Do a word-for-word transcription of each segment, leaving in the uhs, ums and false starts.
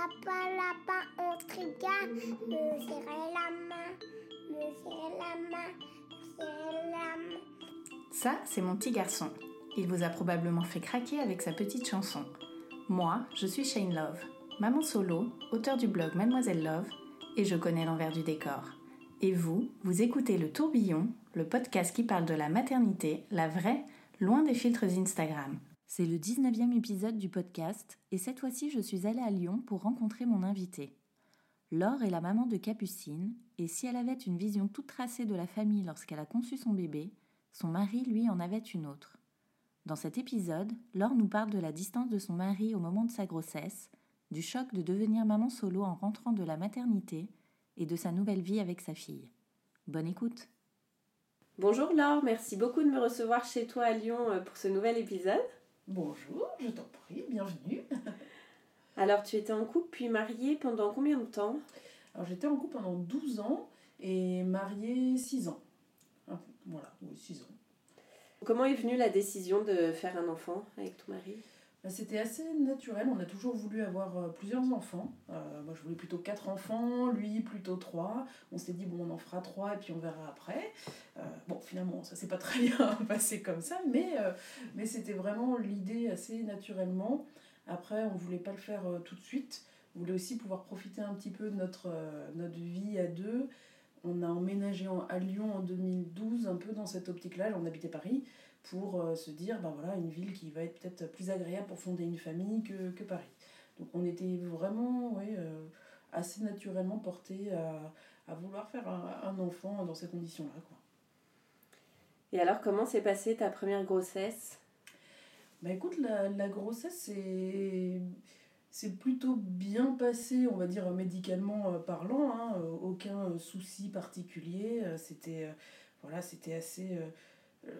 papa lapin au trigard, me serrer la main, me serrer la main, me serrer la main. Ça, c'est mon petit garçon. Il vous a probablement fait craquer avec sa petite chanson. Moi, je suis Shane Love, maman solo, auteure du blog Mademoiselle Love, et je connais l'envers du décor. Et vous, vous écoutez Le Tourbillon, le podcast qui parle de la maternité, la vraie, loin des filtres Instagram. C'est le dix-neuvième épisode du podcast, et cette fois-ci, je suis allée à Lyon pour rencontrer mon invitée. Laure est la maman de Capucine, et si elle avait une vision toute tracée de la famille lorsqu'elle a conçu son bébé, son mari, lui, en avait une autre. Dans cet épisode, Laure nous parle de la distance de son mari au moment de sa grossesse, du choc de devenir maman solo en rentrant de la maternité et de sa nouvelle vie avec sa fille. Bonne écoute. Bonjour Laure, merci beaucoup de me recevoir chez toi à Lyon pour ce nouvel épisode. Bonjour, je t'en prie, bienvenue. Alors tu étais en couple puis mariée pendant combien de temps ? Alors j'étais en couple pendant douze ans et mariée six ans. Voilà, oui, six ans. Comment est venue la décision de faire un enfant avec ton mari ? C'était assez naturel, on a toujours voulu avoir plusieurs enfants. Euh, moi je voulais plutôt quatre enfants, lui plutôt trois. On s'est dit bon on en fera trois et puis on verra après. Euh, bon finalement ça s'est pas très bien passé comme ça, mais, euh, mais c'était vraiment l'idée assez naturellement. Après on voulait pas le faire euh, tout de suite, on voulait aussi pouvoir profiter un petit peu de notre, euh, notre vie à deux. On a emménagé à Lyon en deux mille douze, un peu dans cette optique-là, on habitait Paris, pour euh, se dire, ben voilà, une ville qui va être peut-être plus agréable pour fonder une famille que, que Paris. Donc on était vraiment ouais, euh, assez naturellement portés à, à vouloir faire un, un enfant dans ces conditions-là, quoi. Et alors, comment s'est passée ta première grossesse ? Bah écoute, la, la grossesse, c'est... C'est plutôt bien passé, on va dire médicalement parlant, hein, aucun souci particulier, c'était, euh, voilà, c'était assez euh, euh,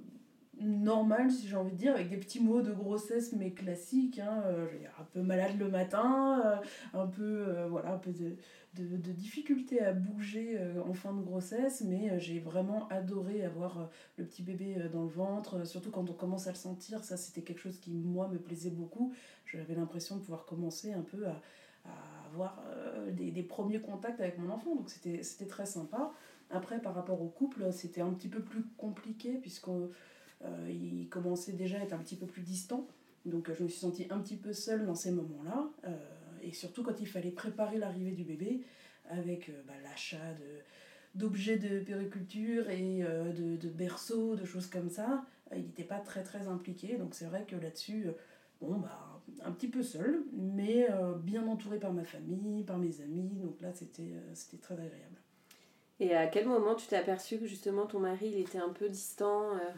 normal si j'ai envie de dire, avec des petits mots de grossesse mais classiques, hein, euh, je veux dire, un peu malade le matin, euh, un peu, euh, voilà, un peu de, de, de difficulté à bouger euh, en fin de grossesse, mais euh, j'ai vraiment adoré avoir euh, le petit bébé euh, dans le ventre, surtout quand on commence à le sentir, ça c'était quelque chose qui moi me plaisait beaucoup. J'avais l'impression de pouvoir commencer un peu à, à avoir euh, des, des premiers contacts avec mon enfant, donc c'était, c'était très sympa. Après par rapport au couple, c'était un petit peu plus compliqué puisqu'on Euh, il commençait déjà à être un petit peu plus distant, donc euh, je me suis sentie un petit peu seule dans ces moments-là, euh, et surtout quand il fallait préparer l'arrivée du bébé, avec euh, bah, l'achat de, d'objets de périculture et euh, de, de berceaux, de choses comme ça, euh, il n'était pas très très impliqué, donc c'est vrai que là-dessus, euh, bon bah un petit peu seule, mais euh, bien entourée par ma famille, par mes amis, donc là c'était, euh, c'était très agréable. Et à quel moment tu t'es aperçue que justement ton mari il était un peu distant euh...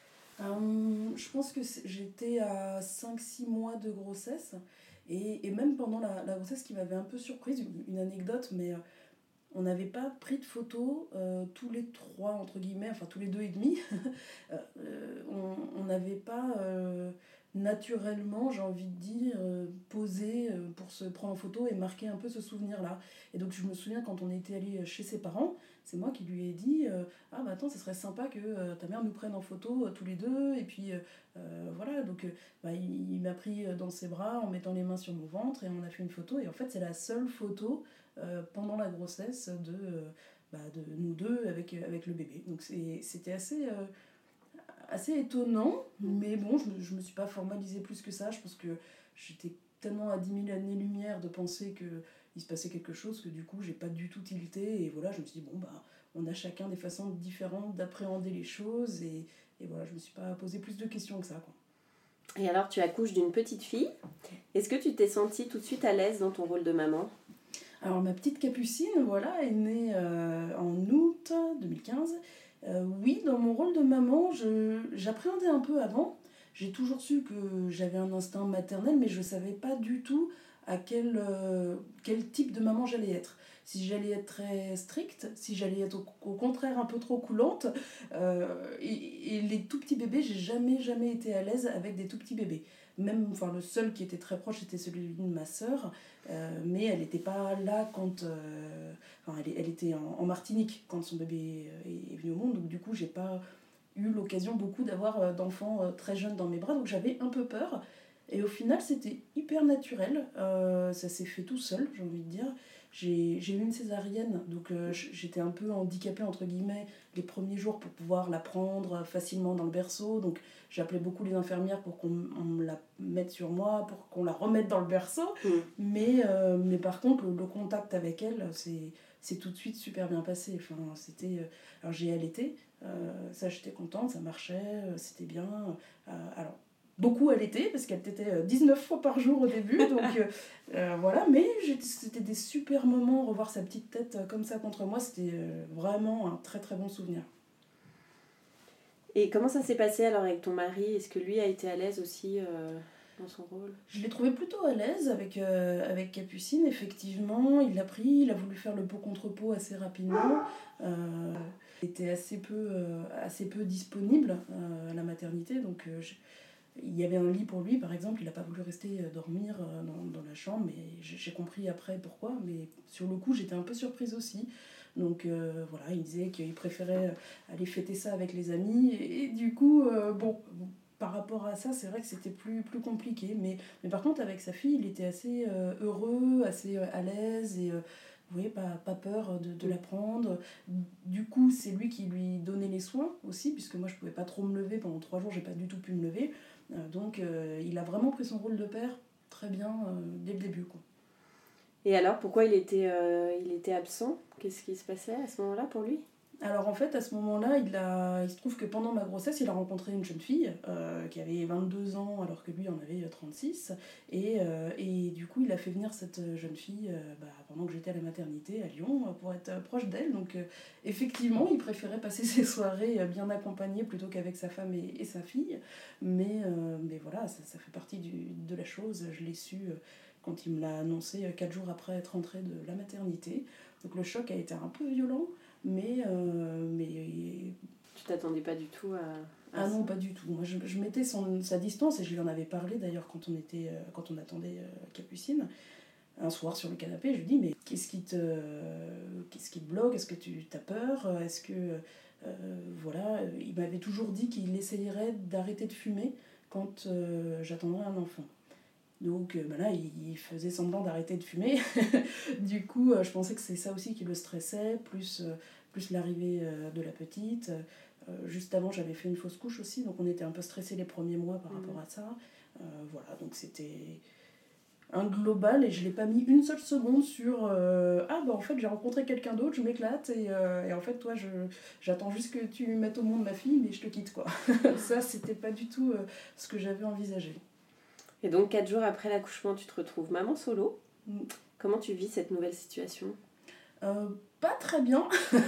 Euh, je pense que j'étais à cinq six mois de grossesse et, et même pendant la, la grossesse qui m'avait un peu surprise, une, une anecdote, mais euh, on n'avait pas pris de photos euh, tous les trois, entre guillemets, enfin tous les deux et demi. euh, on n'avait pas euh, naturellement, j'ai envie de dire, euh, posé euh, pour se prendre en photo et marquer un peu ce souvenir-là. Et donc je me souviens quand on était allé chez ses parents, c'est moi qui lui ai dit euh, ah bah attends, ça serait sympa que euh, ta mère nous prenne en photo euh, tous les deux. Et puis euh, voilà, donc euh, bah, il, il m'a pris dans ses bras en mettant les mains sur mon ventre et on a fait une photo. Et en fait c'est la seule photo euh, pendant la grossesse de, euh, bah, de nous deux avec, avec le bébé. Donc c'est, c'était assez... Euh, assez étonnant, mais bon, je me, je me suis pas formalisée plus que ça. Je pense que j'étais tellement à dix mille années-lumière de penser qu'il se passait quelque chose que du coup, j'ai pas du tout tilté. Et voilà, je me suis dit, bon, bah, on a chacun des façons différentes d'appréhender les choses. Et, et voilà, je me suis pas posé plus de questions que ça, quoi. Et alors, tu accouches d'une petite fille. Est-ce que tu t'es sentie tout de suite à l'aise dans ton rôle de maman ? Alors, ma petite Capucine, voilà, est née euh, en août deux mille quinze. Euh, oui, dans mon rôle de maman, je, j'appréhendais un peu avant. J'ai toujours su que j'avais un instinct maternel, mais je ne savais pas du tout à quel, euh, quel type de maman j'allais être. Si j'allais être très stricte, si j'allais être au, au contraire un peu trop coulante. Euh, et, et les tout petits bébés, j'ai jamais, jamais été à l'aise avec des tout petits bébés. Même, enfin, le seul qui était très proche était celui de ma sœur, euh, mais elle n'était pas là quand... Euh, enfin, elle, elle était en, en Martinique quand son bébé est, est venu au monde, donc du coup, j'ai pas eu l'occasion beaucoup d'avoir d'enfants très jeunes dans mes bras, donc j'avais un peu peur. Et au final, c'était hyper naturel. Euh, ça s'est fait tout seul, j'ai envie de dire. J'ai, j'ai eu une césarienne, donc euh, j'étais un peu handicapée, entre guillemets, les premiers jours pour pouvoir la prendre facilement dans le berceau. Donc j'appelais beaucoup les infirmières pour qu'on on me la mette sur moi, pour qu'on la remette dans le berceau. Mmh. Mais, euh, mais par contre, le, le contact avec elle, c'est, c'est tout de suite super bien passé. Enfin, c'était, euh, alors j'ai allaité, euh, ça j'étais contente, ça marchait, euh, c'était bien. Euh, alors, beaucoup allaité, parce qu'elle t'était dix-neuf fois par jour au début, donc euh, euh, voilà, mais j'ai, c'était des super moments, revoir sa petite tête euh, comme ça contre moi, c'était euh, vraiment un très très bon souvenir. Et comment ça s'est passé alors avec ton mari? Est-ce que lui a été à l'aise aussi euh, dans son rôle? Je l'ai trouvé plutôt à l'aise avec, euh, avec Capucine, effectivement, il l'a pris, il a voulu faire le pot contre pot assez rapidement, euh, il était assez peu, euh, assez peu disponible euh, à la maternité, donc euh, je, il y avait un lit pour lui, par exemple, il n'a pas voulu rester dormir dans, dans la chambre, mais j'ai, j'ai compris après pourquoi, mais sur le coup, j'étais un peu surprise aussi. Donc euh, voilà, il disait qu'il préférait aller fêter ça avec les amis, et, et du coup, euh, bon, par rapport à ça, c'est vrai que c'était plus, plus compliqué, mais, mais par contre, avec sa fille, il était assez euh, heureux, assez euh, à l'aise, et... Euh, vous voyez, pas, pas peur de, de la prendre. Du coup, c'est lui qui lui donnait les soins aussi, puisque moi, je pouvais pas trop me lever. Pendant trois jours, j'ai pas du tout pu me lever. Euh, donc, euh, il a vraiment pris son rôle de père très bien euh, dès le début, quoi. Et alors, pourquoi il était, euh, il était absent? Qu'est-ce qui se passait à ce moment-là pour lui? Alors en fait, à ce moment-là, il, a, il se trouve que pendant ma grossesse, il a rencontré une jeune fille euh, qui avait vingt-deux ans alors que lui en avait trente-six. Et, euh, et du coup, il a fait venir cette jeune fille euh, bah, pendant que j'étais à la maternité à Lyon pour être proche d'elle. Donc euh, effectivement, il préférait passer ses soirées bien accompagné plutôt qu'avec sa femme et, et sa fille. Mais, euh, mais voilà, ça, ça fait partie du, de la chose. Je l'ai su euh, quand il me l'a annoncé quatre jours après être rentrée de la maternité. Donc le choc a été un peu violent. Mais, euh, mais... Tu t'attendais pas du tout à... à ah non, pas du tout. Moi, je, je mettais son, sa distance, et je lui en avais parlé d'ailleurs quand on, était, quand on attendait Capucine. Un soir sur le canapé, je lui dis, mais qu'est-ce qui te, qu'est-ce qui te bloque? Est-ce que tu as peur? Est-ce que... Euh, voilà, il m'avait toujours dit qu'il essayerait d'arrêter de fumer quand euh, j'attendrais un enfant. Donc euh, ben là, il faisait semblant d'arrêter de fumer. Du coup, euh, je pensais que c'est ça aussi qui le stressait, plus, euh, plus l'arrivée euh, de la petite. Euh, juste avant, j'avais fait une fausse couche aussi, donc on était un peu stressés les premiers mois par mmh. rapport à ça. Euh, voilà, donc c'était un global, et je ne l'ai pas mis une seule seconde sur euh, ah bah en fait j'ai rencontré quelqu'un d'autre, je m'éclate, et, euh, et en fait toi je, j'attends juste que tu mettes au monde ma fille, mais je te quitte quoi. Ça, c'était pas du tout euh, ce que j'avais envisagé. Et donc, quatre jours après l'accouchement, tu te retrouves maman solo. Mm. Comment tu vis cette nouvelle situation? euh, Pas très bien.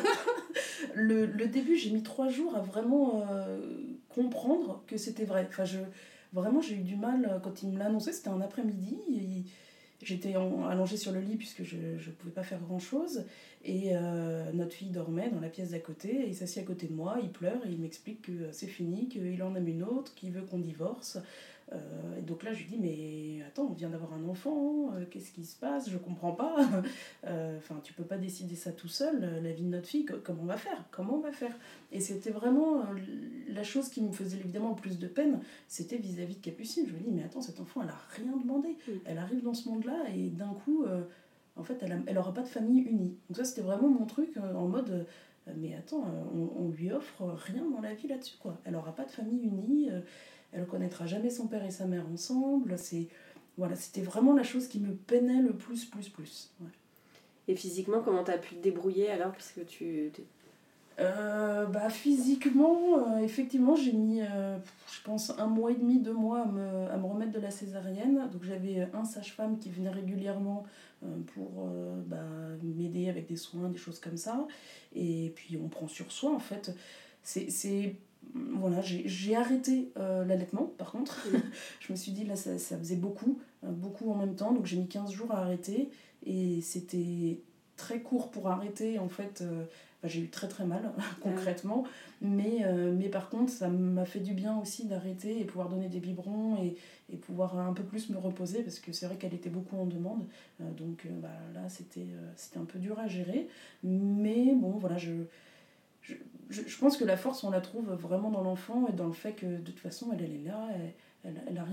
le, le début, j'ai mis trois jours à vraiment euh, comprendre que c'était vrai. Enfin, je, vraiment, j'ai eu du mal quand il me l'a annoncé. C'était un après-midi. Et j'étais en, allongée sur le lit puisque je ne pouvais pas faire grand-chose. Et euh, notre fille dormait dans la pièce d'à côté. Et il s'assied à côté de moi, il pleure et il m'explique que c'est fini, qu'il en aime une autre, qu'il veut qu'on divorce. Euh, et donc là, je lui dis, mais attends, on vient d'avoir un enfant, euh, qu'est-ce qui se passe? Je comprends pas. Enfin, euh, tu peux pas décider ça tout seul, la vie de notre fille, comment on va faire? Comment on va faire? Et c'était vraiment euh, la chose qui me faisait évidemment le plus de peine, c'était vis-à-vis de Capucine. Je lui dis, mais attends, cet enfant, elle a rien demandé. Mm. Elle arrive dans ce monde-là et d'un coup, euh, en fait, elle, a, elle aura pas de famille unie. Donc ça, c'était vraiment mon truc euh, en mode, euh, mais attends, on, on lui offre rien dans la vie là-dessus, quoi. Elle aura pas de famille unie. Euh, Elle ne connaîtra jamais son père et sa mère ensemble. C'est, voilà, c'était vraiment la chose qui me peinait le plus, plus, plus. Ouais. Et physiquement, comment tu as pu te débrouiller alors, puisque tu... Euh, bah, physiquement, euh, effectivement, j'ai mis, euh, je pense, un mois et demi, deux mois à me, à me remettre de la césarienne. Donc j'avais un sage-femme qui venait régulièrement euh, pour euh, bah, m'aider avec des soins, des choses comme ça. Et puis on prend sur soi, en fait. C'est... c'est Voilà, j'ai, j'ai arrêté euh, l'allaitement par contre. Mmh. Je me suis dit là ça, ça faisait beaucoup, euh, beaucoup en même temps, donc j'ai mis quinze jours à arrêter et c'était très court pour arrêter en fait. Euh, bah, j'ai eu très très mal concrètement, mais, euh, mais par contre ça m'a fait du bien aussi d'arrêter et pouvoir donner des biberons et, et pouvoir un peu plus me reposer parce que c'est vrai qu'elle était beaucoup en demande, euh, donc euh, bah, là c'était, euh, c'était un peu dur à gérer, mais bon voilà, je Je, je, je pense que la force, on la trouve vraiment dans l'enfant et dans le fait que de toute façon, elle, elle est là, elle, elle, elle a rien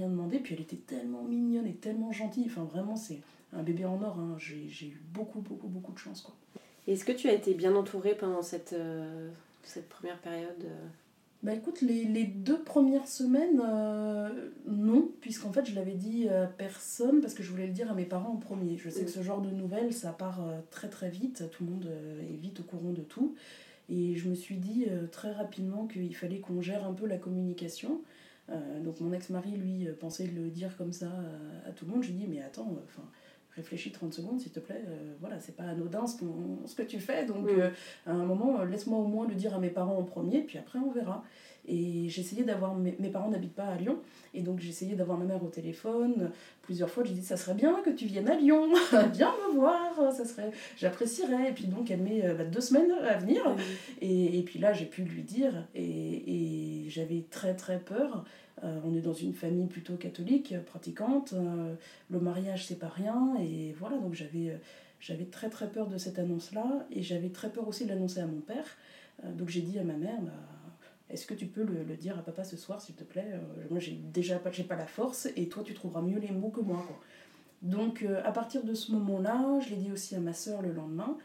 rien demandé. Puis elle était tellement mignonne et tellement gentille. Enfin, vraiment, c'est un bébé en or. Hein. J'ai, j'ai eu beaucoup, beaucoup, beaucoup de chance, quoi. Est-ce que tu as été bien entourée pendant cette, euh, cette première période euh... Bah écoute, les, les deux premières semaines, euh, non, puisqu'en fait je l'avais dit à personne parce que je voulais le dire à mes parents en premier. Je sais mmh. que ce genre de nouvelles, ça part euh, très très vite, tout le monde euh, est vite au courant de tout. Et je me suis dit euh, très rapidement qu'il fallait qu'on gère un peu la communication. Euh, donc mon ex-mari, lui, pensait le dire comme ça à, à tout le monde. J'ai dit, mais attends, enfin... réfléchis trente secondes s'il te plaît, euh, voilà, c'est pas anodin ce, ce que tu fais, donc mmh. euh, à un moment, euh, laisse-moi au moins le dire à mes parents en premier, puis après on verra. Et j'essayais d'avoir, mes, mes parents n'habitent pas à Lyon, et donc j'essayais d'avoir ma mère au téléphone, plusieurs fois j'ai dit ça serait bien que tu viennes à Lyon, viens me voir, ça serait, j'apprécierais, et puis donc elle met euh, bah, deux semaines à venir, mmh. et, et puis là j'ai pu lui dire, et, et j'avais très très peur. Euh, on est dans une famille plutôt catholique, pratiquante, euh, le mariage c'est pas rien, et voilà, donc j'avais, euh, j'avais très très peur de cette annonce-là, et j'avais très peur aussi de l'annoncer à mon père, euh, donc j'ai dit à ma mère, bah, est-ce que tu peux le, le dire à papa ce soir s'il te plaît, euh, moi j'ai déjà pas, j'ai pas la force, et toi tu trouveras mieux les mots que moi, quoi. Donc euh, à partir de ce moment-là, je l'ai dit aussi à ma sœur le lendemain,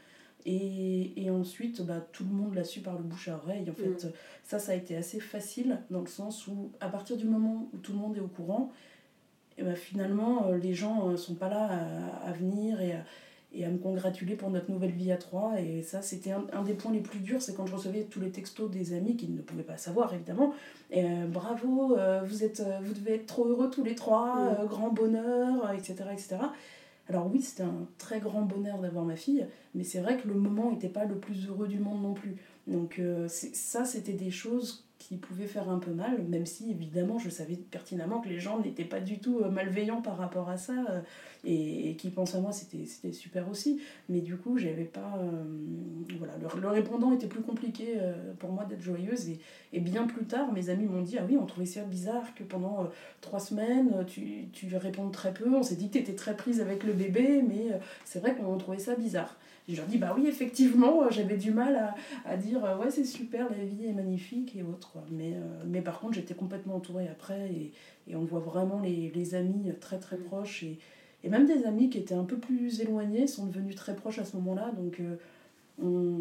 Et, et ensuite, bah, tout le monde l'a su par le bouche à oreille. En fait, mmh. ça, ça a été assez facile dans le sens où, à partir du moment où tout le monde est au courant, et bah, finalement, les gens ne sont pas là à, à venir et à, et à me congratuler pour notre nouvelle vie à trois. Et ça, c'était un, un des points les plus durs, c'est quand je recevais tous les textos des amis qui ne pouvaient pas savoir, évidemment. Et, euh, bravo, euh, vous, êtes, vous devez être trop heureux tous les trois, mmh. euh, grand bonheur, et cetera, et cetera. Alors oui, c'était un très grand bonheur d'avoir ma fille, mais c'est vrai que le moment n'était pas le plus heureux du monde non plus. Donc euh, c'est, ça, c'était des choses qui pouvaient faire un peu mal, même si évidemment je savais pertinemment que les gens n'étaient pas du tout malveillants par rapport à ça, euh, et, et qui pensent à moi, c'était, c'était super aussi. Mais du coup, j'avais pas... Euh, voilà, le, le répondant était plus compliqué euh, pour moi d'être joyeuse, et, et bien plus tard, mes amis m'ont dit « Ah oui, on trouvait ça bizarre que pendant euh, trois semaines, tu, tu répondes très peu, on s'est dit que tu étais très prise avec le bébé, mais euh, c'est vrai qu'on trouvait ça bizarre. » Et je leur dis, bah oui, effectivement, euh, j'avais du mal à, à dire, euh, ouais, c'est super, la vie est magnifique et autres, quoi. Mais, euh, mais par contre, j'étais complètement entourée après, et, et on voit vraiment les, les amis très très proches, et, et même des amis qui étaient un peu plus éloignés sont devenus très proches à ce moment-là, donc euh, on,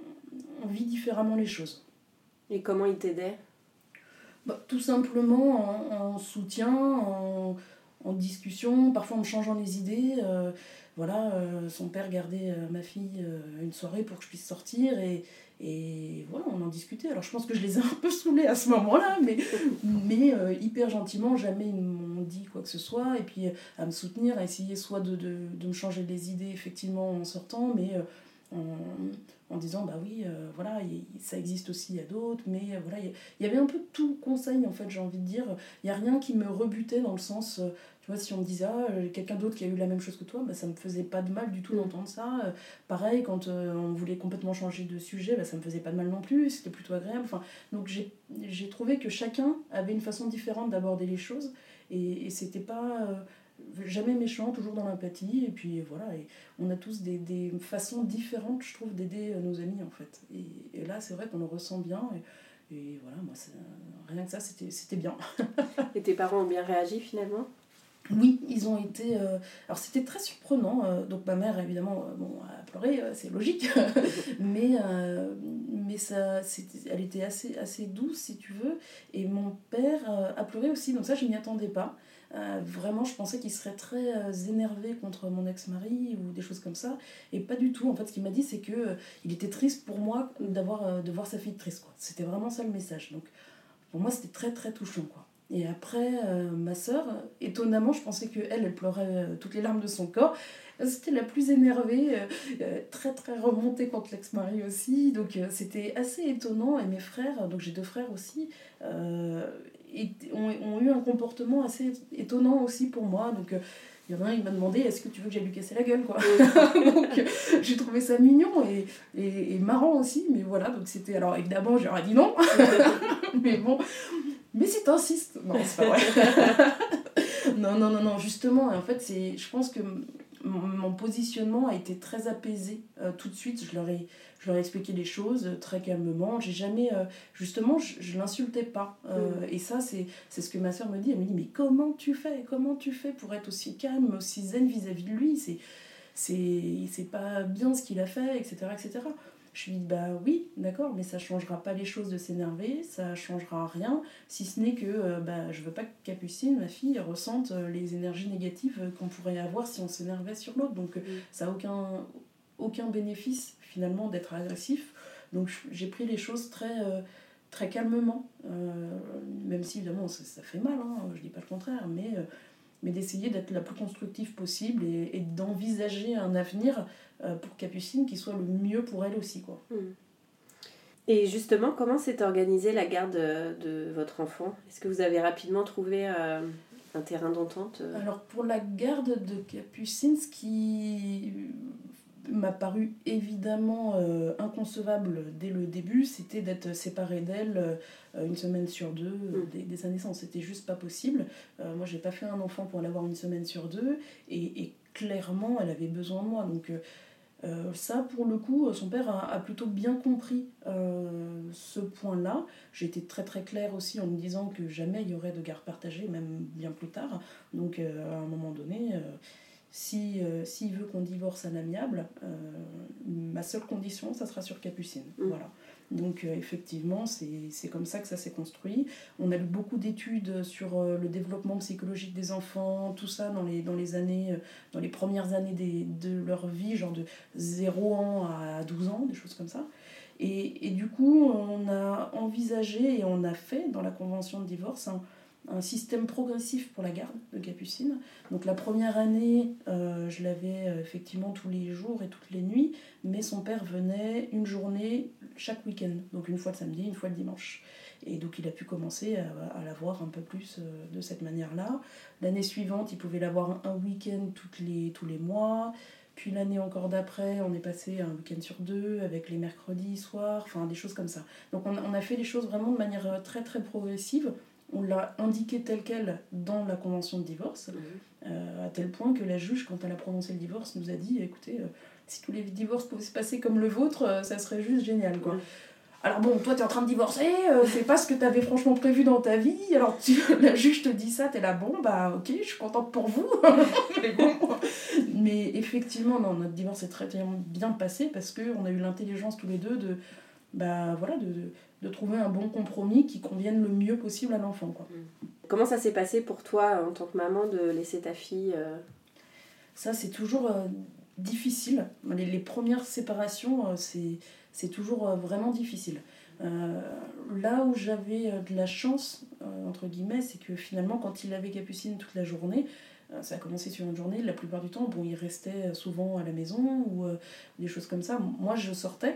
on vit différemment les choses. Et comment ils t'aidaient ? Bah, tout simplement en, en soutien, en, en discussion, parfois en me changeant les idées. Euh, voilà, euh, son père gardait euh, ma fille euh, une soirée pour que je puisse sortir, et, et voilà, on en discutait. Alors je pense que je les ai un peu saoulés à ce moment-là, mais, mais euh, hyper gentiment, jamais ils m'ont dit quoi que ce soit, et puis euh, à me soutenir, à essayer soit de, de, de me changer les idées effectivement en sortant, mais euh, en, en disant bah oui, euh, voilà, y, ça existe aussi à d'autres, mais euh, voilà, il y, y avait un peu tout conseil en fait, j'ai envie de dire. Il n'y a rien qui me rebutait dans le sens... Euh, tu vois, si on me disait, ah, quelqu'un d'autre qui a eu la même chose que toi, bah, ça me faisait pas de mal du tout d'entendre ça. Euh, pareil, quand euh, on voulait complètement changer de sujet, bah, ça me faisait pas de mal non plus, c'était plutôt agréable. Enfin, donc j'ai, j'ai trouvé que chacun avait une façon différente d'aborder les choses, et, et c'était pas euh, jamais méchant, toujours dans l'empathie, et puis voilà, et on a tous des, des façons différentes, je trouve, d'aider nos amis en fait. Et, et là, c'est vrai qu'on le ressent bien, et, et voilà, moi, c'est, rien que ça, c'était, c'était bien. Et tes parents ont bien réagi finalement ? Oui, ils ont été... Euh... Alors c'était très surprenant, euh, donc ma mère évidemment euh, bon, a pleuré, euh, c'est logique, mais, euh, mais ça, c'était, elle était assez, assez douce si tu veux, et mon père euh, a pleuré aussi, donc ça je m'y attendais pas. Euh, vraiment je pensais qu'il serait très euh, énervé contre mon ex-mari ou des choses comme ça, et pas du tout. En fait ce qu'il m'a dit c'est que euh, il était triste pour moi d'avoir, euh, de voir sa fille triste, quoi. C'était vraiment ça le message, donc pour moi c'était très très touchant, quoi. Et après, euh, ma sœur, étonnamment, je pensais qu'elle, elle pleurait euh, toutes les larmes de son corps. C'était la plus énervée, euh, euh, très très remontée contre l'ex-mari aussi. Donc euh, c'était assez étonnant. Et mes frères, donc j'ai deux frères aussi, euh, et, ont, ont eu un comportement assez étonnant aussi pour moi. Donc euh, il y en a un, il m'a demandé, est-ce que tu veux que j'aille lui casser la gueule, quoi. Donc euh, j'ai trouvé ça mignon et, et, et marrant aussi. Mais voilà, donc c'était... Alors évidemment, j'aurais dit non. Mais bon... Mais si t'insistes... Non, c'est pas vrai. non, non, non, non, justement, en fait, c'est, je pense que mon positionnement a été très apaisé euh, tout de suite. Je leur ai, je leur ai expliqué les choses euh, très calmement. J'ai jamais, euh, justement, je, je l'insultais pas. Euh, mmh. Et ça, c'est, c'est ce que ma soeur me dit. Elle me dit, mais comment tu fais Comment tu fais pour être aussi calme, aussi zen vis-à-vis de lui c'est, c'est, c'est pas bien ce qu'il a fait, et cetera, et cetera. Je lui dis, bah oui, d'accord, mais ça changera pas les choses de s'énerver, ça changera rien, si ce n'est que euh, bah, je veux pas que Capucine, ma fille, ressente euh, les énergies négatives euh, qu'on pourrait avoir si on s'énervait sur l'autre. Donc euh, mmh. ça n'a aucun, aucun bénéfice finalement d'être agressif. Donc j'ai pris les choses très, euh, très calmement, euh, même si évidemment ça, ça fait mal, hein, je dis pas le contraire, mais, euh, mais d'essayer d'être la plus constructive possible et, et d'envisager un avenir pour Capucine qui soit le mieux pour elle aussi, quoi. Et justement, comment s'est organisée la garde de, de votre enfant ? Est-ce que vous avez rapidement trouvé euh, un terrain d'entente ? Alors pour la garde de Capucine, ce qui m'a paru évidemment euh, inconcevable dès le début, c'était d'être séparée d'elle euh, une semaine sur deux euh, dès, dès sa naissance. C'était juste pas possible. Euh, moi, j'ai pas fait un enfant pour l'avoir une semaine sur deux, et, et clairement, elle avait besoin de moi. Donc euh, Euh, ça, pour le coup, son père a, a plutôt bien compris euh, ce point-là. J'ai été très très claire aussi en me disant que jamais il y aurait de garde partagée, même bien plus tard. Donc euh, à un moment donné, euh, si, euh, s'il veut qu'on divorce à l'amiable, euh, ma seule condition, ça sera sur Capucine. Mmh. Voilà. Donc euh, effectivement, c'est, c'est comme ça que ça s'est construit. On a lu beaucoup d'études sur euh, le développement psychologique des enfants, tout ça dans les, dans les années, euh, dans les premières années des, de leur vie, genre de zéro ans à douze ans, des choses comme ça. Et, et du coup, on a envisagé et on a fait dans la convention de divorce un, un système progressif pour la garde de Capucine. Donc la première année, euh, je l'avais euh, effectivement tous les jours et toutes les nuits, mais son père venait une journée chaque week-end, donc une fois le samedi, une fois le dimanche. Et donc il a pu commencer à, à la voir un peu plus euh, de cette manière-là. L'année suivante, il pouvait la voir un, un week-end toutes les, tous les mois. Puis l'année encore d'après, on est passé à un week-end sur deux, avec les mercredis soirs, enfin des choses comme ça. Donc on, on a fait les choses vraiment de manière très très progressive. On l'a indiqué tel quel dans la convention de divorce, mmh. euh, à tel point que la juge, quand elle a prononcé le divorce, nous a dit, écoutez, euh, si tous les divorces pouvaient se passer comme le vôtre, euh, ça serait juste génial, quoi. Mmh. Alors bon, toi t'es en train de divorcer, euh, c'est pas ce que t'avais franchement prévu dans ta vie, alors tu, la juge te dit ça, t'es là, bon, bah ok, je suis contente pour vous, mais bon. Mais effectivement, non, notre divorce est très bien passé parce qu'on a eu l'intelligence tous les deux de, bah voilà, de, de, de trouver un bon compromis qui convienne le mieux possible à l'enfant, quoi. Comment ça s'est passé pour toi, en tant que maman, de laisser ta fille euh... Ça, c'est toujours euh, difficile. Les, les premières séparations, euh, c'est, c'est toujours euh, vraiment difficile. Euh, là où j'avais euh, de la chance, euh, entre guillemets, c'est que finalement, quand il avait Capucine toute la journée, euh, ça a commencé sur une journée, la plupart du temps, bon, il restait souvent à la maison ou euh, des choses comme ça. Moi, je sortais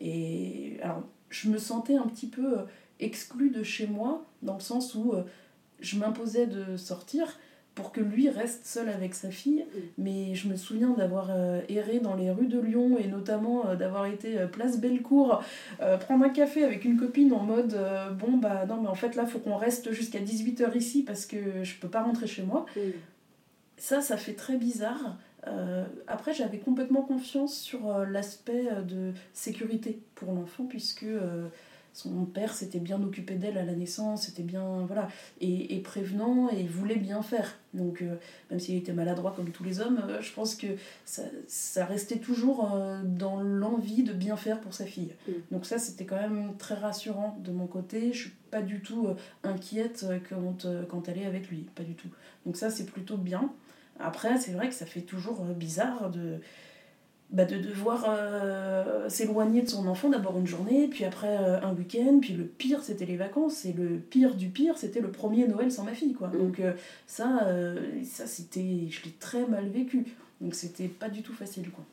et alors, je me sentais un petit peu euh, exclue de chez moi, dans le sens où euh, je m'imposais de sortir pour que lui reste seul avec sa fille, mais je me souviens d'avoir euh, erré dans les rues de Lyon et notamment euh, d'avoir été euh, place Bellecour, euh, prendre un café avec une copine en mode euh, bon bah non mais en fait là faut qu'on reste jusqu'à dix-huit heures ici parce que je peux pas rentrer chez moi. Mm. Ça, ça fait très bizarre. Euh, après j'avais complètement confiance sur euh, l'aspect euh, de sécurité pour l'enfant puisque euh, son père s'était bien occupé d'elle à la naissance, c'était bien, voilà, et, et prévenant, et voulait bien faire. Donc, euh, même s'il était maladroit comme tous les hommes, euh, je pense que ça, ça restait toujours euh, dans l'envie de bien faire pour sa fille. Mm. Donc ça, c'était quand même très rassurant de mon côté. Je suis pas du tout euh, inquiète quand, euh, quand elle est avec lui, pas du tout. Donc ça, c'est plutôt bien. Après, c'est vrai que ça fait toujours euh, bizarre de... Bah de devoir euh, s'éloigner de son enfant d'abord une journée, puis après euh, un week-end, puis le pire c'était les vacances, et le pire du pire c'était le premier Noël sans ma fille, quoi. Mmh. Donc euh, ça, euh, ça c'était, je l'ai très mal vécu, donc c'était pas du tout facile, quoi.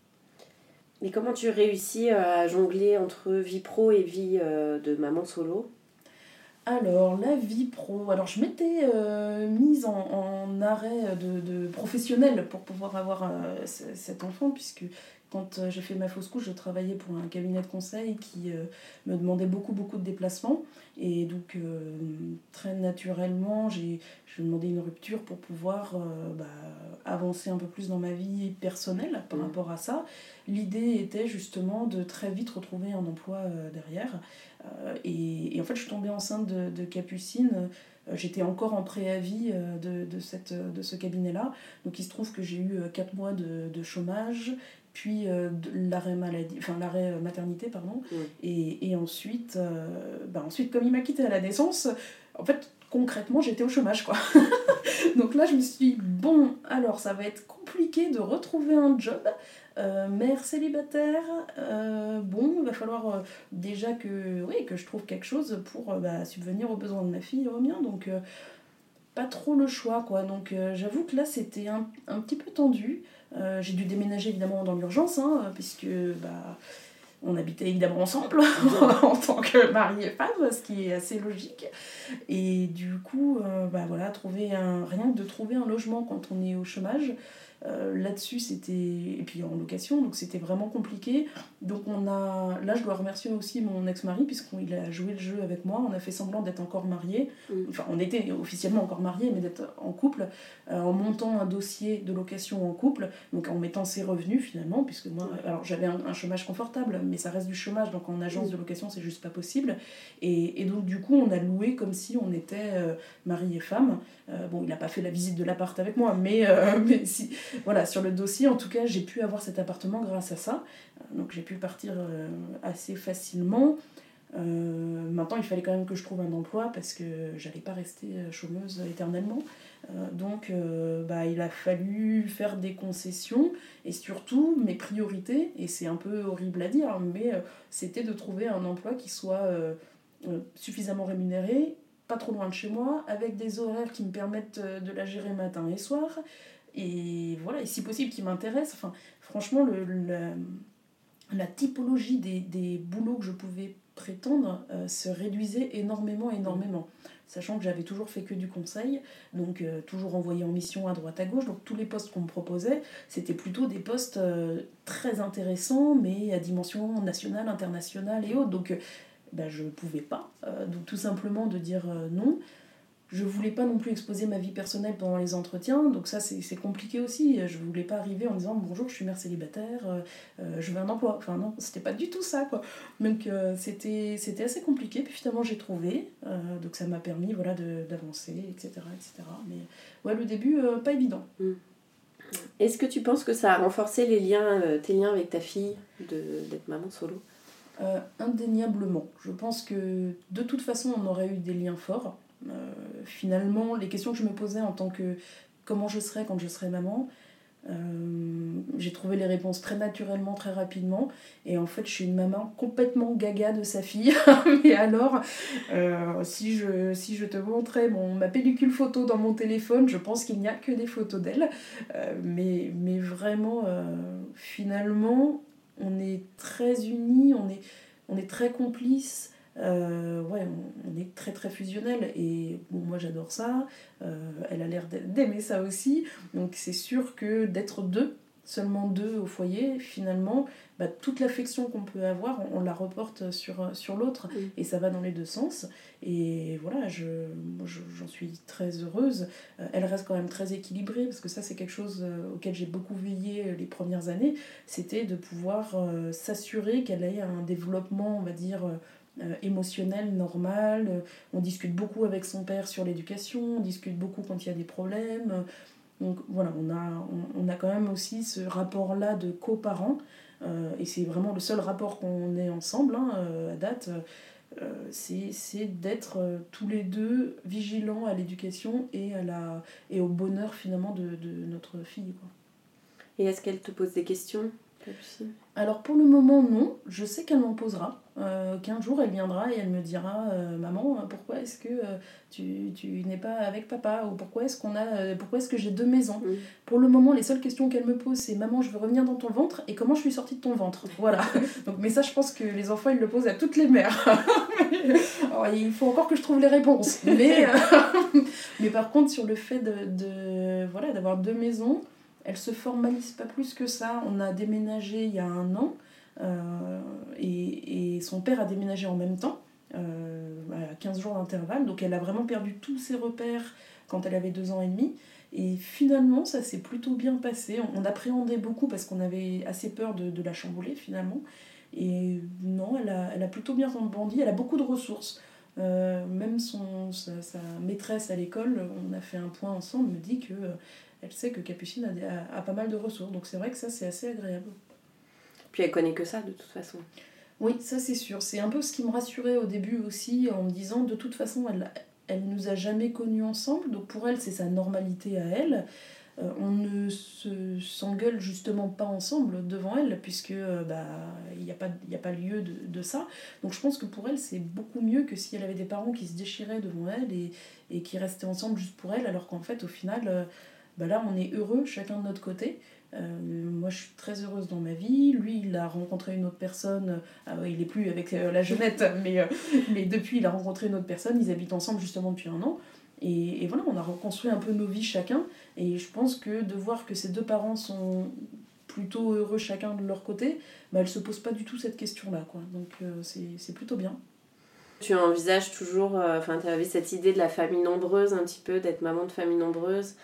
Mais comment tu réussis à jongler entre vie pro et vie euh, de maman solo ? Alors, la vie pro, alors je m'étais euh, mise en, en arrêt de, de professionnel pour pouvoir avoir euh, c- cet enfant, puisque quand j'ai fait ma fausse couche, je travaillais pour un cabinet de conseil qui euh, me demandait beaucoup, beaucoup de déplacements. Et donc, euh, très naturellement, j'ai, j'ai demandé une rupture pour pouvoir euh, bah, avancer un peu plus dans ma vie personnelle par mmh. rapport à ça. L'idée était justement de très vite retrouver un emploi euh, derrière. Euh, et, et en fait, je suis tombée enceinte de, de Capucine. Euh, j'étais encore en préavis euh, de, de, cette, de ce cabinet-là. Donc, il se trouve que j'ai eu quatre mois de, de chômage, puis euh, l'arrêt maladie, enfin l'arrêt maternité, pardon. Mmh. Et, et ensuite, euh, bah ensuite, comme il m'a quittée à la naissance, en fait, concrètement, j'étais au chômage, quoi. Donc là, je me suis dit, bon, alors ça va être compliqué de retrouver un job. Euh, mère célibataire, euh, bon, il va falloir euh, déjà que, oui, que je trouve quelque chose pour euh, bah, subvenir aux besoins de ma fille et aux miens. Donc, euh, pas trop le choix, quoi. Donc, euh, j'avoue que là, c'était un, un petit peu tendu. Euh, j'ai dû déménager évidemment dans l'urgence, hein, puisque bah, on habitait évidemment ensemble en tant que mari et femme, ce qui est assez logique. Et du coup, euh, bah, voilà, trouver un, rien que de trouver un logement quand on est au chômage, euh, là-dessus c'était, et puis en location, donc c'était vraiment compliqué. Donc on a, là je dois remercier aussi mon ex-mari, puisqu'il a joué le jeu avec moi, on a fait semblant d'être encore mariés, enfin on était officiellement encore mariés, mais d'être en couple, euh, en montant un dossier de location en couple, donc en mettant ses revenus finalement, puisque moi, alors j'avais un, un chômage confortable, mais ça reste du chômage, donc en agence de location c'est juste pas possible, et, et donc du coup on a loué comme si on était euh, mari et femme. Euh, bon, il n'a pas fait la visite de l'appart avec moi, mais, euh, mais si, voilà, sur le dossier, en tout cas, j'ai pu avoir cet appartement grâce à ça. Euh, donc j'ai pu partir euh, assez facilement. Euh, maintenant, il fallait quand même que je trouve un emploi parce que j'allais pas rester chômeuse éternellement. Euh, donc, euh, bah, il a fallu faire des concessions et surtout mes priorités, et c'est un peu horrible à dire, mais euh, c'était de trouver un emploi qui soit euh, euh, suffisamment rémunéré, pas trop loin de chez moi, avec des horaires qui me permettent de la gérer matin et soir, et voilà, et si possible qui m'intéresse. Enfin, franchement, le, la, la typologie des, des boulots que je pouvais prétendre euh, se réduisait énormément, énormément. Sachant que j'avais toujours fait que du conseil, donc euh, toujours envoyé en mission à droite à gauche, donc tous les postes qu'on me proposait, c'était plutôt des postes euh, très intéressants, mais à dimension nationale, internationale et autres, donc euh, ben, je ne pouvais pas, euh, donc tout simplement de dire euh, non. Je voulais pas non plus exposer ma vie personnelle pendant les entretiens, donc ça c'est, c'est compliqué aussi. Je voulais pas arriver en disant bonjour, je suis mère célibataire, euh, euh, je veux un emploi. Enfin non, c'était pas du tout ça, quoi. Donc euh, c'était, c'était assez compliqué, puis finalement j'ai trouvé, euh, donc ça m'a permis voilà, de, d'avancer, et cetera, et cetera. Mais ouais, le début, euh, pas évident. Mmh. Est-ce que tu penses que ça a renforcé les liens, euh, tes liens avec ta fille, de, d'être maman solo ? euh, Indéniablement. Je pense que de toute façon on aurait eu des liens forts. Euh, finalement, les questions que je me posais en tant que comment je serais quand je serais maman, euh, j'ai trouvé les réponses très naturellement, très rapidement, et en fait je suis une maman complètement gaga de sa fille. Mais alors euh, si, je, si je te montrais mon, ma pellicule photo dans mon téléphone, je pense qu'il n'y a que des photos d'elle, euh, mais, mais vraiment euh, finalement on est très unis, on est, on est très complices. Euh, ouais, on, on est très très fusionnel, et bon, moi j'adore ça, euh, elle a l'air d'aimer ça aussi, donc c'est sûr que d'être deux, seulement deux au foyer, finalement, bah, toute l'affection qu'on peut avoir, on, on la reporte sur, sur l'autre, mmh. et ça va dans les deux sens, et voilà, je, je, j'en suis très heureuse. Euh, elle reste quand même très équilibrée, parce que ça c'est quelque chose auquel j'ai beaucoup veillé les premières années, c'était de pouvoir euh, s'assurer qu'elle ait un développement, on va dire, Euh, émotionnel, normal. Euh, on discute beaucoup avec son père sur l'éducation, on discute beaucoup quand il y a des problèmes. Donc voilà, on a, on, on a quand même aussi ce rapport-là de coparents, euh, et c'est vraiment le seul rapport qu'on ait ensemble, hein, euh, à date. Euh, c'est, c'est d'être euh, tous les deux vigilants à l'éducation et, à la, et au bonheur finalement de, de notre fille, quoi. Et est-ce qu'elle te pose des questions ? Alors pour le moment non, je sais qu'elle m'en posera, euh, qu'un jour elle viendra et elle me dira euh, maman, pourquoi est-ce que euh, tu, tu n'es pas avec papa, ou pourquoi est-ce qu'on a euh, pourquoi est-ce que j'ai deux maisons. Mmh. Pour le moment les seules questions qu'elle me pose c'est maman, je veux revenir dans ton ventre et comment je suis sortie de ton ventre. Voilà. Donc, mais ça je pense que les enfants ils le posent à toutes les mères. Alors, il faut encore que je trouve les réponses, mais, euh, mais par contre sur le fait de, de voilà, d'avoir deux maisons, elle se formalise pas plus que ça. On a déménagé il y a un an, euh, et, et son père a déménagé en même temps, euh, à quinze jours d'intervalle, donc elle a vraiment perdu tous ses repères quand elle avait deux ans et demi. Et finalement, ça s'est plutôt bien passé. On, on appréhendait beaucoup parce qu'on avait assez peur de, de la chambouler finalement. Et non, elle a, elle a plutôt bien rebondi. Elle a beaucoup de ressources. Euh, même son, sa, sa maîtresse à l'école, on a fait un point ensemble, me dit que euh, elle sait que Capucine a, a, a pas mal de ressources. Donc c'est vrai que ça, c'est assez agréable. Puis elle connaît que ça de toute façon. Oui, ça c'est sûr. C'est un peu ce qui me rassurait au début aussi, en me disant de toute façon, elle elle nous a jamais connus ensemble, donc pour elle c'est sa normalité à elle. Euh, on ne se, s'engueule justement pas ensemble devant elle, puisque euh, bah, il n'y a, a pas lieu de, de ça. Donc je pense que pour elle c'est beaucoup mieux que si elle avait des parents qui se déchiraient devant elle et, et qui restaient ensemble juste pour elle, alors qu'en fait au final, euh, bah là on est heureux chacun de notre côté. Euh, moi je suis très heureuse dans ma vie, lui il a rencontré une autre personne, ah ouais, il est plus avec euh, la jeunette, mais, euh, mais depuis il a rencontré une autre personne, ils habitent ensemble justement depuis un an, et, et voilà, on a reconstruit un peu nos vies chacun, et je pense que de voir que ces deux parents sont plutôt heureux chacun de leur côté, bah, elle se pose pas du tout cette question là, quoi. Donc euh, c'est, c'est plutôt bien. Tu envisages toujours, enfin euh, tu avais cette idée de la famille nombreuse un petit peu, d'être maman de famille nombreuse?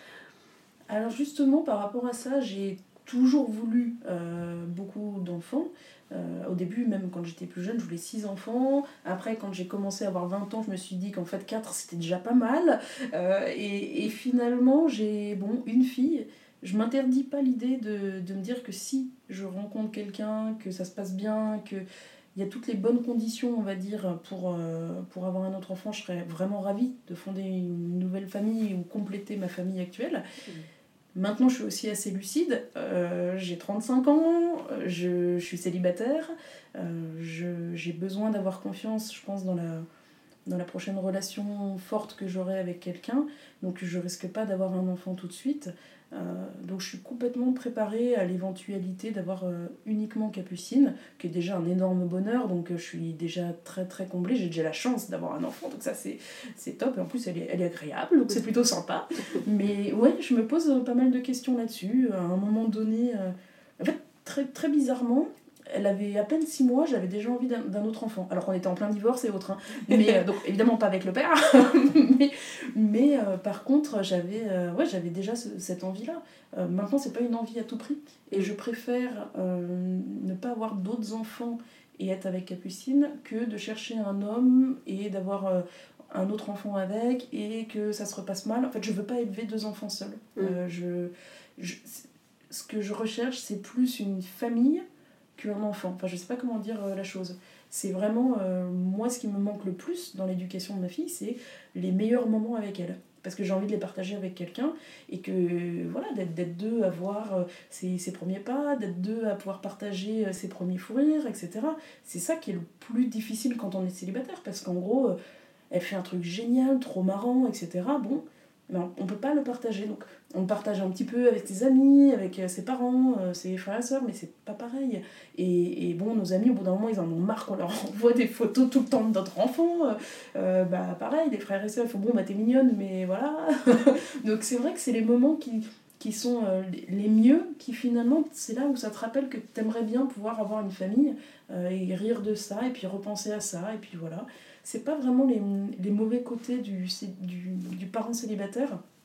Alors justement, par rapport à ça, j'ai toujours voulu euh, beaucoup d'enfants. Euh, au début, même quand j'étais plus jeune, je voulais six enfants. Après, quand j'ai commencé à avoir vingt ans, je me suis dit qu'en fait quatre c'était déjà pas mal. Euh, et, et finalement, j'ai bon, une fille. Je m'interdis pas l'idée de, de me dire que si je rencontre quelqu'un, que ça se passe bien, que il y a toutes les bonnes conditions, on va dire, pour, euh, pour avoir un autre enfant, je serais vraiment ravie de fonder une nouvelle famille ou compléter ma famille actuelle. Mmh. Maintenant, je suis aussi assez lucide. Euh, j'ai trente-cinq ans, je, je suis célibataire, euh, je, j'ai besoin d'avoir confiance, je pense, dans la, dans la prochaine relation forte que j'aurai avec quelqu'un. Donc, je risque pas d'avoir un enfant tout de suite. Euh, donc, je suis complètement préparée à l'éventualité d'avoir euh, uniquement Capucine, qui est déjà un énorme bonheur. Donc, euh, je suis déjà très très comblée. J'ai déjà la chance d'avoir un enfant, donc ça c'est, c'est top. Et en plus, elle est, elle est agréable, donc c'est plutôt sympa. Mais ouais, je me pose pas mal de questions là-dessus. À un moment donné, euh, en fait, très, très bizarrement, elle avait à peine six mois, j'avais déjà envie d'un, d'un autre enfant. Alors qu'on était en plein divorce et autres. Hein. Mais, euh, donc évidemment pas avec le père. mais mais euh, par contre, j'avais, euh, ouais, j'avais déjà ce, cette envie-là. Euh, maintenant, c'est pas une envie à tout prix. Et je préfère euh, ne pas avoir d'autres enfants et être avec Capucine que de chercher un homme et d'avoir euh, un autre enfant avec et que ça se repasse mal. En fait, je veux pas élever deux enfants seuls. Mmh. Euh, je, je, ce que je recherche, c'est plus une famille qu'un enfant. Enfin, je sais pas comment dire euh, la chose. C'est vraiment, euh, moi, ce qui me manque le plus dans l'éducation de ma fille, c'est les meilleurs moments avec elle. Parce que j'ai envie de les partager avec quelqu'un, et que, voilà, d'être, d'être deux à voir euh, ses, ses premiers pas, d'être deux à pouvoir partager euh, ses premiers fous rires, et cetera. C'est ça qui est le plus difficile quand on est célibataire, parce qu'en gros, euh, elle fait un truc génial, trop marrant, et cetera. Bon, mais on peut pas le partager. Donc, on le partage un petit peu avec ses amis, avec ses parents, ses frères et sœurs, mais c'est pas pareil. Et, et bon, nos amis, au bout d'un moment, ils en ont marre qu'on leur envoie des photos tout le temps de notre enfant. Euh, bah, pareil, les frères et sœurs, ils font bon, bah, t'es mignonne, mais voilà. Donc, c'est vrai que c'est les moments qui, qui sont euh, les mieux, qui finalement, c'est là où ça te rappelle que t'aimerais bien pouvoir avoir une famille euh, et rire de ça, et puis repenser à ça, et puis voilà. C'est pas vraiment les, les mauvais côtés du, du, du parent célibataire.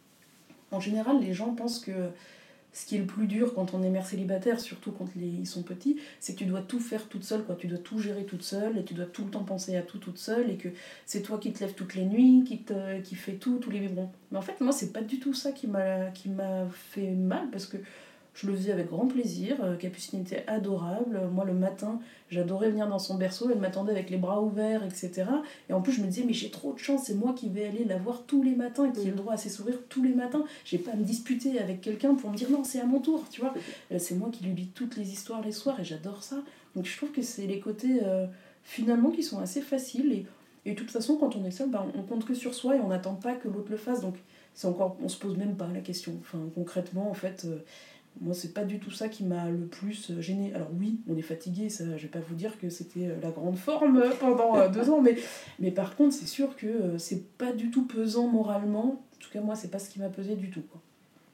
En général, les gens pensent que ce qui est le plus dur quand on est mère célibataire, surtout quand les, ils sont petits, c'est que tu dois tout faire toute seule, quoi. Tu dois tout gérer toute seule, et tu dois tout le temps penser à tout toute seule, et que c'est toi qui te lèves toutes les nuits, qui, te, qui fait tout, tous les biberons. Mais en fait, moi, c'est pas du tout ça qui m'a, qui m'a fait mal, parce que je le faisais avec grand plaisir. Capucine était adorable. Moi, le matin, j'adorais venir dans son berceau. Elle m'attendait avec les bras ouverts, et cetera. Et en plus, je me disais, mais j'ai trop de chance. C'est moi qui vais aller la voir tous les matins et qui ai le droit à ses sourires tous les matins. J'ai pas à me disputer avec quelqu'un pour me dire, non, c'est à mon tour, tu vois. C'est moi qui lui lis toutes les histoires les soirs et j'adore ça. Donc, je trouve que c'est les côtés, euh, finalement, qui sont assez faciles. Et, et de toute façon, quand on est seul, bah, on compte que sur soi et on n'attend pas que l'autre le fasse. Donc, c'est encore, on se pose même pas la question. Enfin, concrètement, en fait... Euh, moi, c'est pas du tout ça qui m'a le plus gênée. Alors oui, on est fatigué, ça, je vais pas vous dire que c'était la grande forme pendant deux ans, mais, mais par contre, c'est sûr que c'est pas du tout pesant moralement. En tout cas, moi, c'est pas ce qui m'a pesé du tout, quoi.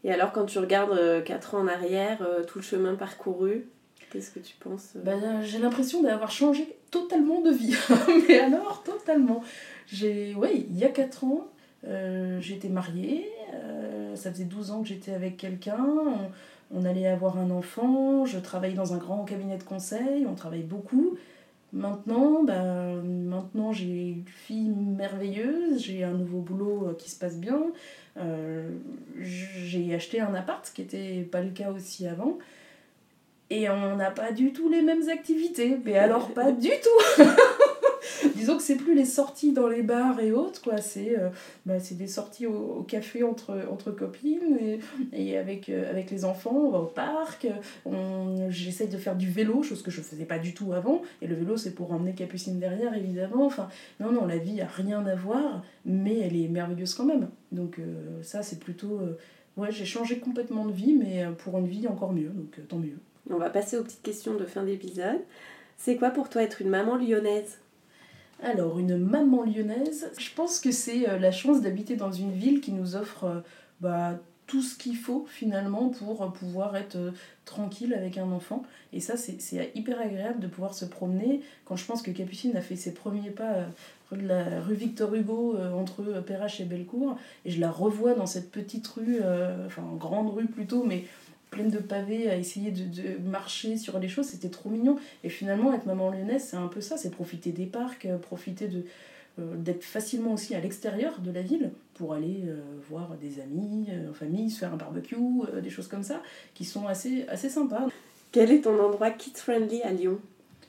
Et alors, quand tu regardes euh, quatre ans en arrière, euh, tout le chemin parcouru, qu'est-ce que tu penses euh... ben, j'ai l'impression d'avoir changé totalement de vie. Mais alors, totalement. J'ai, ouais, il y a quatre ans, euh, j'étais mariée. Euh, ça faisait douze ans que j'étais avec quelqu'un. On, on allait avoir un enfant. Je travaillais dans un grand cabinet de conseil. On travaille beaucoup. Maintenant, bah, maintenant j'ai une fille merveilleuse, j'ai un nouveau boulot qui se passe bien, euh, j'ai acheté un appart, ce qui n'était pas le cas aussi avant, et on n'a pas du tout les mêmes activités, mais alors pas du tout. Disons que c'est plus les sorties dans les bars et autres, quoi. C'est, euh, bah, c'est des sorties au, au café entre, entre copines et, et avec, euh, avec les enfants, on va au parc. On, j'essaye de faire du vélo, chose que je faisais pas du tout avant. Et le vélo, c'est pour emmener Capucine derrière, évidemment. Enfin, non, non, la vie a rien à voir, mais elle est merveilleuse quand même. Donc euh, ça, c'est plutôt... Euh, ouais, j'ai changé complètement de vie, mais pour une vie encore mieux, donc euh, tant mieux. On va passer aux petites questions de fin d'épisode. C'est quoi pour toi être une maman lyonnaise ? Alors, une maman lyonnaise, je pense que c'est euh, la chance d'habiter dans une ville qui nous offre euh, bah, tout ce qu'il faut finalement pour euh, pouvoir être euh, tranquille avec un enfant. Et ça, c'est, c'est hyper agréable de pouvoir se promener. Quand je pense que Capucine a fait ses premiers pas euh, rue de la rue Victor Hugo euh, entre euh, Perrache et Bellecour, et je la revois dans cette petite rue, euh, enfin grande rue plutôt, mais pleine de pavés, à essayer de, de marcher sur les choses, c'était trop mignon. Et finalement, être maman lyonnaise, c'est un peu ça, c'est profiter des parcs, profiter de, euh, d'être facilement aussi à l'extérieur de la ville pour aller euh, voir des amis, euh, en famille, se faire un barbecue, euh, des choses comme ça, qui sont assez, assez sympas. Quel est ton endroit kid-friendly à Lyon ?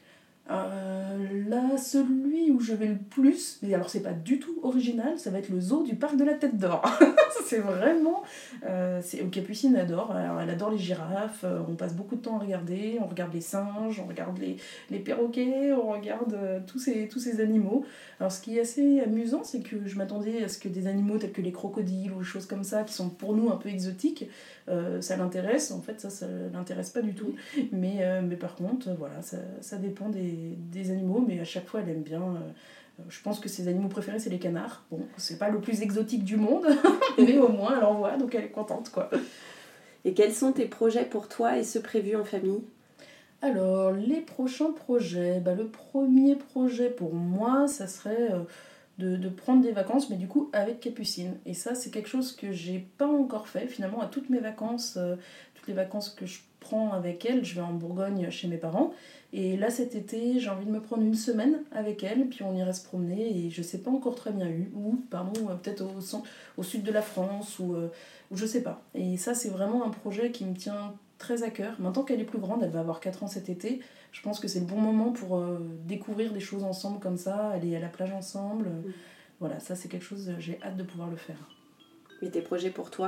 Euh, là, celui où je vais le plus, mais alors c'est pas du tout original, ça va être le zoo du parc de la Tête d'Or. C'est vraiment... Euh, c'est, Capucine adore, alors elle adore les girafes, euh, on passe beaucoup de temps à regarder, on regarde les singes, on regarde les, les perroquets, on regarde euh, tous, ces, tous ces animaux. Alors ce qui est assez amusant, c'est que je m'attendais à ce que des animaux tels que les crocodiles ou des choses comme ça, qui sont pour nous un peu exotiques, euh, ça l'intéresse. En fait, ça, ça l'intéresse pas du tout. Mais, euh, mais par contre, voilà, ça, ça dépend des, des animaux, mais à chaque fois, elle aime bien... Euh, Je pense que ses animaux préférés, c'est les canards. Bon, c'est pas le plus exotique du monde, mais au moins elle en voit, donc elle est contente, quoi. Et quels sont tes projets pour toi et ceux prévus en famille ? Alors, les prochains projets, bah, le premier projet pour moi, ça serait euh, de, de prendre des vacances, mais du coup avec Capucine. Et ça, c'est quelque chose que j'ai pas encore fait. Finalement, à toutes mes vacances, euh, toutes les vacances que je prends avec elle, je vais en Bourgogne chez mes parents. Et là, cet été, j'ai envie de me prendre une semaine avec elle, puis on irait se promener, et je sais pas encore très bien où, pardon, peut-être au, au sud de la France, ou, euh, ou je sais pas. Et ça, c'est vraiment un projet qui me tient très à cœur. Maintenant qu'elle est plus grande, elle va avoir quatre ans cet été, je pense que c'est le bon moment pour euh, découvrir des choses ensemble comme ça, aller à la plage ensemble. Mmh. Voilà, ça c'est quelque chose, j'ai hâte de pouvoir le faire. Et tes projets pour toi ?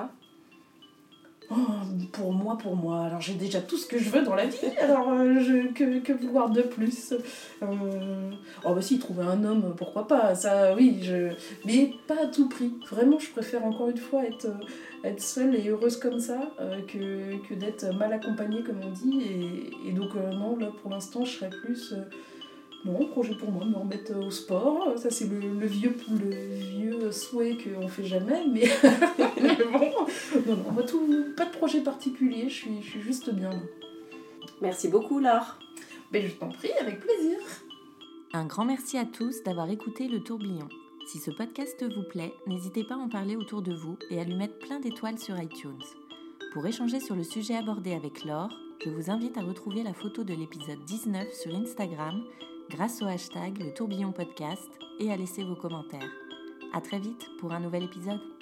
Oh, pour moi, pour moi. Alors j'ai déjà tout ce que je veux dans la vie, alors euh, je, que, que vouloir de plus euh... Oh bah si, trouver un homme, pourquoi pas, ça oui, je... mais pas à tout prix. Vraiment, je préfère encore une fois être, être seule et heureuse comme ça euh, que, que d'être mal accompagnée comme on dit. Et, et donc euh, non, là pour l'instant, je serais plus... Euh... Non, projet pour moi, me remettre au sport, ça c'est le, le, vieux, le vieux souhait qu'on fait jamais, mais, mais bon, non, non, moi tout, pas de projet particulier, je suis, je suis juste bien. Merci beaucoup Laure. Ben, je t'en prie, avec plaisir. Un grand merci à tous d'avoir écouté Le Tourbillon. Si ce podcast vous plaît, n'hésitez pas à en parler autour de vous et à lui mettre plein d'étoiles sur iTunes. Pour échanger sur le sujet abordé avec Laure, je vous invite à retrouver la photo de l'épisode dix-neuf sur Instagram grâce au hashtag Le Tourbillon Podcast et à laisser vos commentaires. À très vite pour un nouvel épisode.